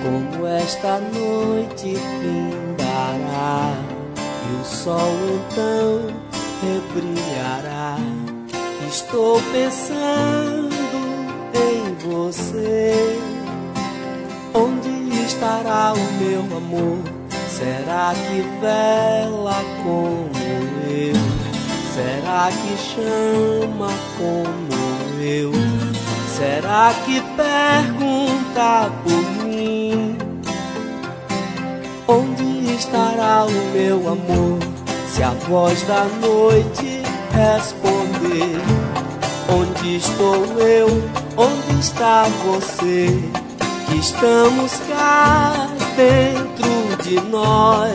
como esta noite findará e o sol então rebrilhará. Estou pensando em você. Onde estará o meu amor? Será que vela como eu? Será que chama como eu? Será que pergunta por mim? Onde estará o meu amor? Se a voz da noite responder: onde estou eu? Onde está você? Que estamos cá dentro de nós,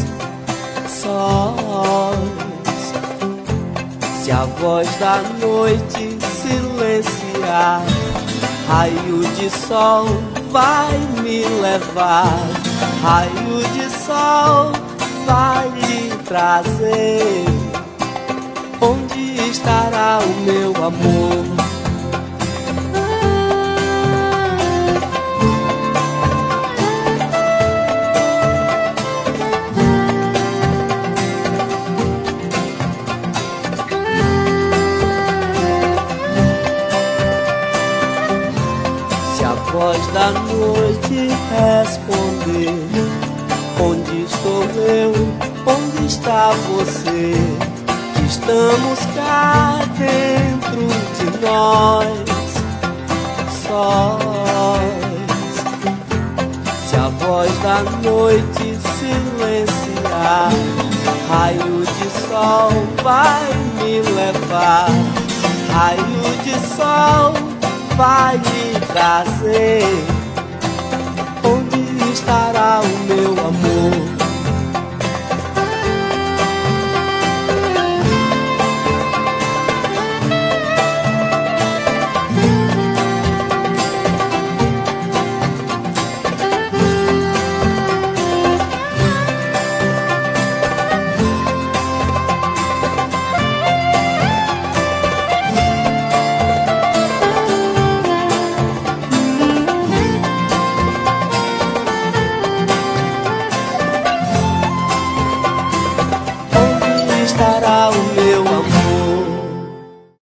sós. Se a voz da noite silenciar, raio de sol vai me levar, raio de sol vai lhe trazer. Onde estará o meu amor? A voz da noite responder: onde estou eu? Onde está você? Que estamos cá dentro de nós, sós. Se a voz da noite silenciar, raio de sol vai me levar, raio de sol vai lhe trazer.